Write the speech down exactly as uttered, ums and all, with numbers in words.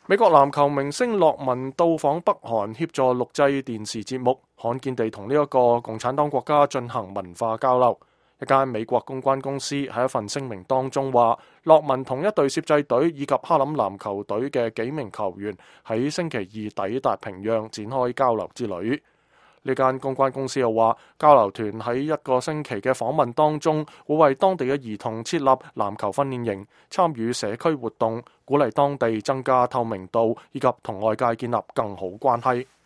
美國籃球明星洛文到訪北韓協助錄製電視節目，罕見地同呢一個共產黨國家進行文化交流。一間美國公關公司喺一份聲明當中話，洛文同一隊攝製隊以及哈林籃球隊嘅幾名球員喺星期二抵達平壤展開交流之旅。呢間公關公司又話，交流團喺一個星期嘅訪問當中，會為當地嘅兒童設立籃球訓練營，參與社區活動，鼓勵當地增加透明度，以及同外界建立更好關係。